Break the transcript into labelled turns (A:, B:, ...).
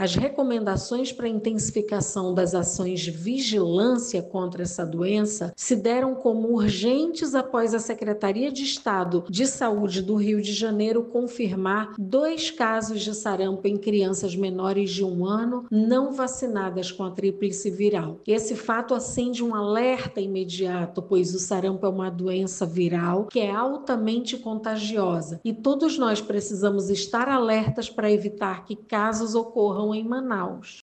A: As recomendações para a intensificação das ações de vigilância contra essa doença se deram como urgentes após a Secretaria de Estado de Saúde do Rio de Janeiro confirmar 2 casos de sarampo em crianças menores de 1 ano não vacinadas com a tríplice viral. Esse fato acende um alerta imediato, pois o sarampo é uma doença viral que é altamente contagiosa e todos nós precisamos estar alertas para evitar que casos ocorram em Manaus.